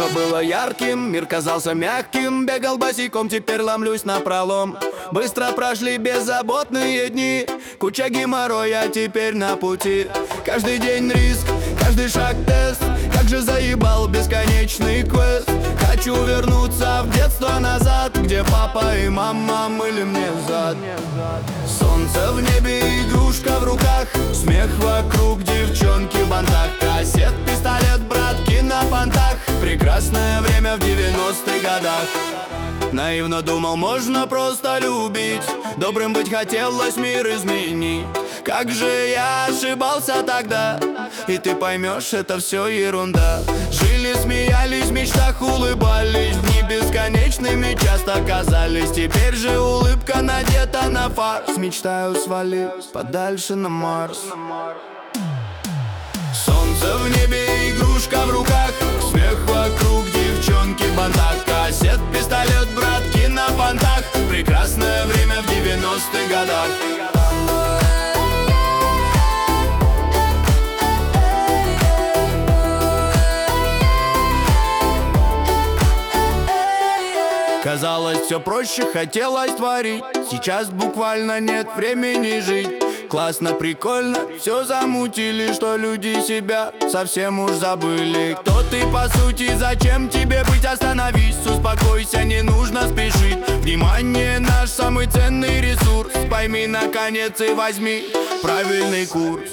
было ярким, мир казался мягким. Бегал босиком, теперь ломлюсь напролом. Быстро прошли беззаботные дни. Куча геморроя теперь на пути. Каждый день риск, каждый шаг тест. Как же заебал бесконечный квест. Хочу вернуться в детство назад, где папа и мама мыли мне зад. Солнце в небе, игрушка в руках. Смех вокруг, девчонки в бантах. Кассет, пистолет, братки на понтах. Прекрасное время в 90-х годах. Наивно думал, можно просто любить. Добрым быть хотелось мир изменить. Как же я ошибался тогда. И ты поймешь, это все ерунда. Жили, смеялись, в мечтах улыбались. Дни бесконечными часто казались. Теперь же улыбка надета на фарс. Мечтаю свалить подальше на Марс. Солнце в небе, игрушка в руках. Смех вокруг, девчонки в бантах. Кассет, пистолет, братки на понтах. Прекрасное время в 90-х годах. Казалось, все проще, хотелось творить. Сейчас буквально нет времени жить. Классно, прикольно, все замутили, что люди себя совсем уж забыли. Кто ты по сути, зачем тебе быть? Остановись, успокойся, не нужно спешить. Внимание, наш самый ценный ресурс. Пойми наконец и возьми правильный курс.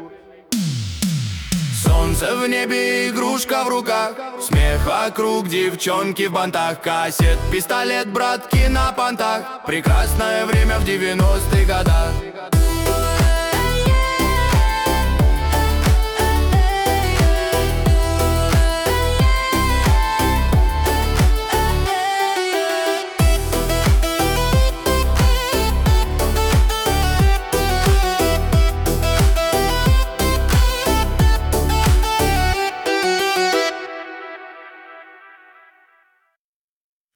Солнце в небе, игрушка в руках. Смех вокруг, девчонки в бантах. Кассет, пистолет, братки на понтах. Прекрасное время в 90-х годах.